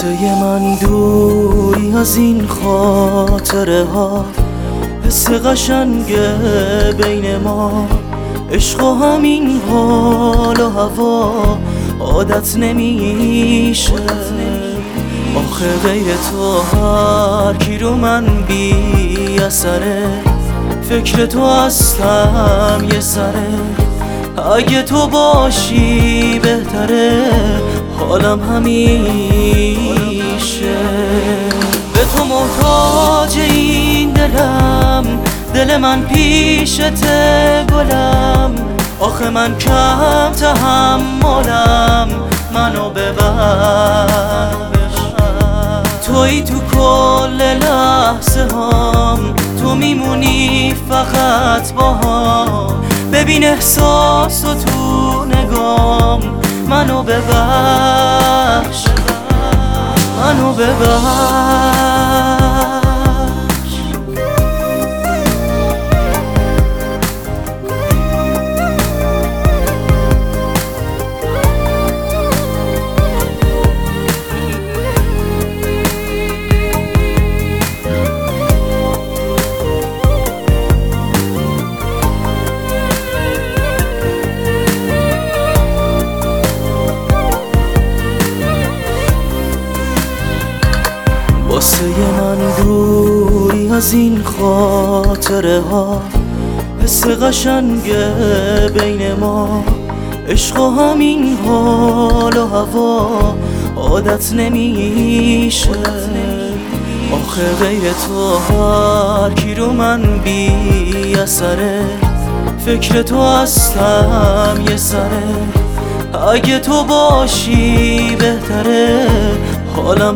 واسه من دوری از این خاطره ها، حس قشنگه بین ما، عشق و همین حال و هوا عادت نمیشه. آخه غیر تو هر کی رو من بی اثره، فکر تو هستم یه سره. اگه تو باشی بهتره، حالم همیشه. به تو محتاج این دلم، دل من پیشته گلم. آخه من کم تحملم، منو ببر. تویی تو کل لحظه هام، تو میمونی فقط با هم. ببین احساس و تو نگام، منو ببخش، منو ببخش. واسه من دوری از این خاطره ها، حس قشنگه بین ما، عشق و همین حال و هوا عادت نمیشه. آخه غیر تو هر کی رو من بی اثره، فکر تو هستم یه سره. اگه تو باشی بهتره، حالم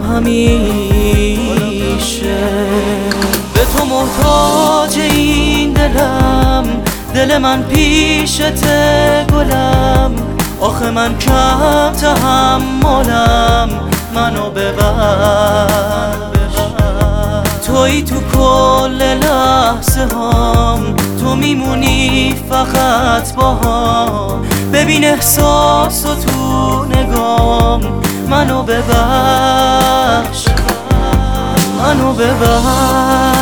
همیشه. به تو محتاج این دلم، دل من پیشته گلم. آخه من کم تحملم، منو ببر. تویی تو کل لحظه هام، تو میمونی فقط با هم. ببین احساس و تو نگام، منو ببخش، منو ببخش.